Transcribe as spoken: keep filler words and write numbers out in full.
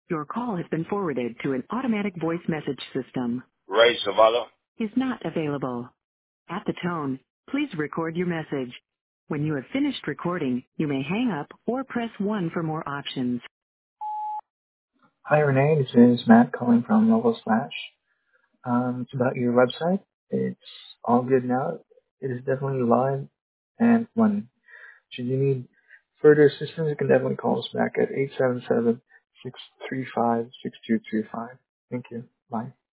Your call has been forwarded to an automatic voice message system. Ray Zavala. Is not available. At the tone, please record your message. When you have finished recording, you may hang up or press one for more options. Hi, Renee. This is Matt calling from Novel Slash. Um, it's about your website. It's all good now. It is definitely live and running. Should you need further assistance, you can definitely call us back at eight seven seven, six three five, six two two five. Thank you. Bye.